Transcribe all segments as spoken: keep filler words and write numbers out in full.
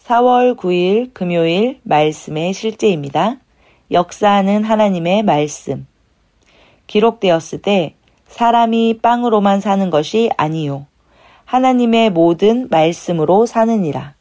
사월 구일 금요일 말씀의 실제입니다. 역사하는 하나님의 말씀. 기록되었을 때 사람이 빵으로만 사는 것이 아니요 하나님의 모든 말씀으로 사느니라.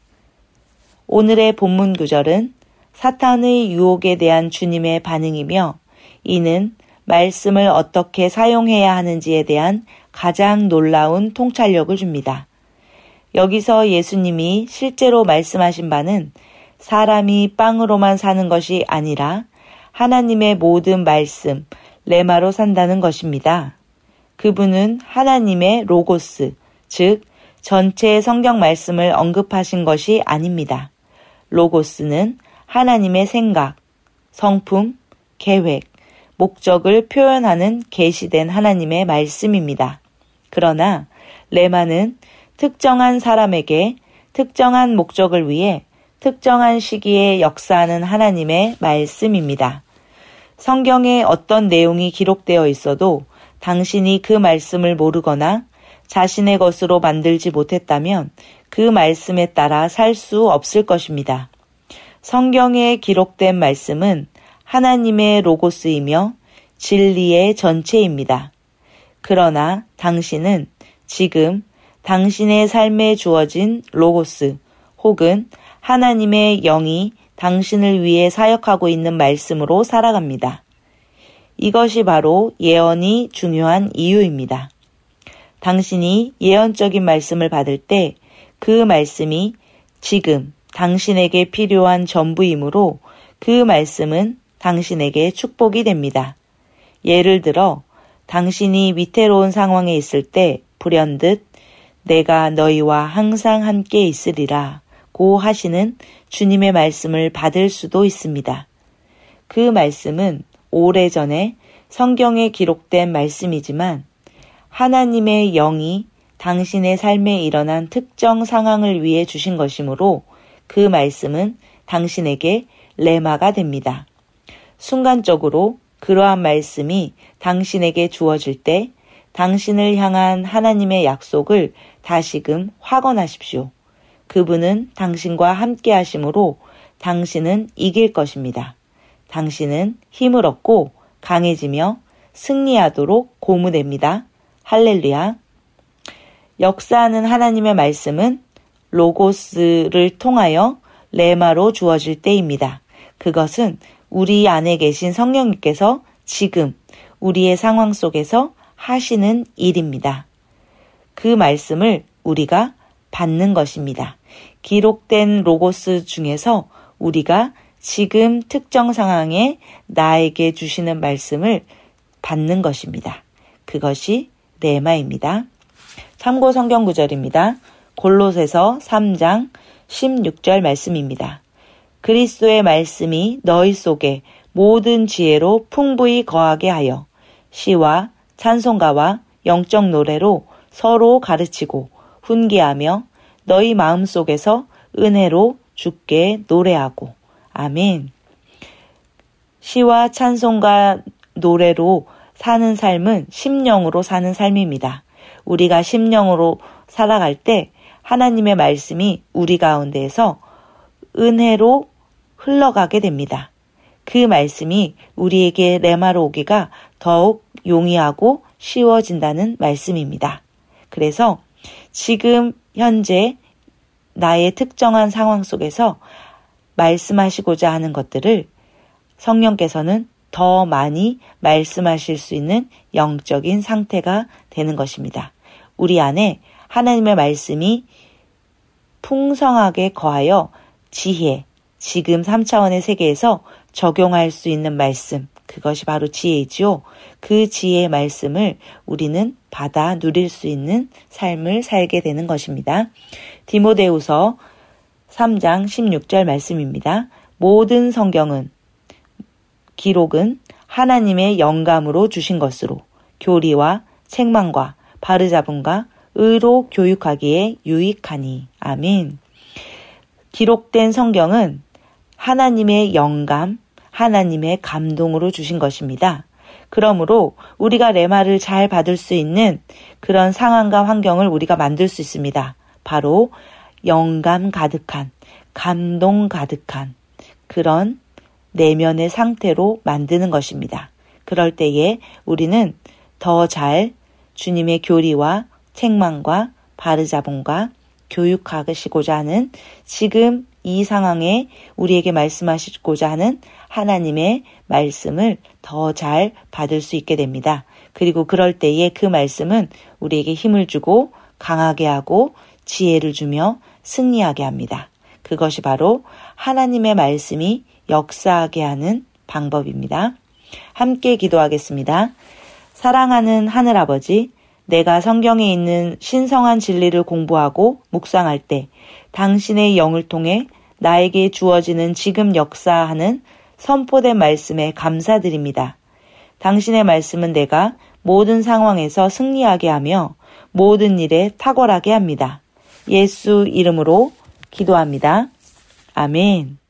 오늘의 본문 구절은 사탄의 유혹에 대한 주님의 반응이며 이는 말씀을 어떻게 사용해야 하는지에 대한 가장 놀라운 통찰력을 줍니다. 여기서 예수님이 실제로 말씀하신 바는 사람이 빵으로만 사는 것이 아니라 하나님의 모든 말씀, 레마로 산다는 것입니다. 그분은 하나님의 로고스, 즉 전체 성경 말씀을 언급하신 것이 아닙니다. 로고스는 하나님의 생각, 성품, 계획, 목적을 표현하는 계시된 하나님의 말씀입니다. 그러나 레마는 특정한 사람에게 특정한 목적을 위해 특정한 시기에 역사하는 하나님의 말씀입니다. 성경에 어떤 내용이 기록되어 있어도 당신이 그 말씀을 모르거나 자신의 것으로 만들지 못했다면 그 말씀에 따라 살 수 없을 것입니다. 성경에 기록된 말씀은 하나님의 로고스이며 진리의 전체입니다. 그러나 당신은 지금 당신의 삶에 주어진 로고스 혹은 하나님의 영이 당신을 위해 사역하고 있는 말씀으로 살아갑니다. 이것이 바로 예언이 중요한 이유입니다. 당신이 예언적인 말씀을 받을 때 그 말씀이 지금 당신에게 필요한 전부이므로 그 말씀은 당신에게 축복이 됩니다. 예를 들어 당신이 위태로운 상황에 있을 때 불현듯 내가 너희와 항상 함께 있으리라 고 하시는 주님의 말씀을 받을 수도 있습니다. 그 말씀은 오래전에 성경에 기록된 말씀이지만 하나님의 영이 당신의 삶에 일어난 특정 상황을 위해 주신 것이므로 그 말씀은 당신에게 레마가 됩니다. 순간적으로 그러한 말씀이 당신에게 주어질 때 당신을 향한 하나님의 약속을 다시금 확언하십시오. 그분은 당신과 함께 하심으로 당신은 이길 것입니다. 당신은 힘을 얻고 강해지며 승리하도록 고무됩니다. 할렐루야. 역사하는 하나님의 말씀은 로고스를 통하여 레마로 주어질 때입니다. 그것은 우리 안에 계신 성령님께서 지금 우리의 상황 속에서 하시는 일입니다. 그 말씀을 우리가 받는 것입니다. 기록된 로고스 중에서 우리가 지금 특정 상황에 나에게 주시는 말씀을 받는 것입니다. 그것이 레마입니다. 참고 성경 구절입니다. 골로새서 삼 장 십육 절 말씀입니다. 그리스도의 말씀이 너희 속에 모든 지혜로 풍부히 거하게 하여 시와 찬송가와 영적 노래로 서로 가르치고 훈계하며 너희 마음속에서 은혜로 주께 노래하고. 아멘. 시와 찬송가 노래로 사는 삶은 심령으로 사는 삶입니다. 우리가 심령으로 살아갈 때 하나님의 말씀이 우리 가운데에서 은혜로 흘러가게 됩니다. 그 말씀이 우리에게 레마로 오기가 더욱 용이하고 쉬워진다는 말씀입니다. 그래서 지금 현재 나의 특정한 상황 속에서 말씀하시고자 하는 것들을 성령께서는 더 많이 말씀하실 수 있는 영적인 상태가 되는 것입니다. 우리 안에 하나님의 말씀이 풍성하게 거하여 지혜, 지금 삼 차원의 세계에서 적용할 수 있는 말씀, 그것이 바로 지혜이지요. 그 지혜의 말씀을 우리는 받아 누릴 수 있는 삶을 살게 되는 것입니다. 디모데후서 삼 장 십육 절 말씀입니다. 모든 성경은 기록은 하나님의 영감으로 주신 것으로 교리와 책망과 바르잡음과 의로 교육하기에 유익하니. 아멘. 기록된 성경은 하나님의 영감, 하나님의 감동으로 주신 것입니다. 그러므로 우리가 레마를 잘 받을 수 있는 그런 상황과 환경을 우리가 만들 수 있습니다. 바로 영감 가득한, 감동 가득한 그런 내면의 상태로 만드는 것입니다. 그럴 때에 우리는 더 잘 주님의 교리와 책망과 바르자본과 교육하시고자 하는 지금 이 상황에 우리에게 말씀하시고자 하는 하나님의 말씀을 더 잘 받을 수 있게 됩니다. 그리고 그럴 때에 그 말씀은 우리에게 힘을 주고 강하게 하고 지혜를 주며 승리하게 합니다. 그것이 바로 하나님의 말씀이 역사하게 하는 방법입니다. 함께 기도하겠습니다. 사랑하는 하늘아버지, 내가 성경에 있는 신성한 진리를 공부하고 묵상할 때 당신의 영을 통해 나에게 주어지는 지금 역사하는 선포된 말씀에 감사드립니다. 당신의 말씀은 내가 모든 상황에서 승리하게 하며 모든 일에 탁월하게 합니다. 예수 이름으로 기도합니다. 아멘.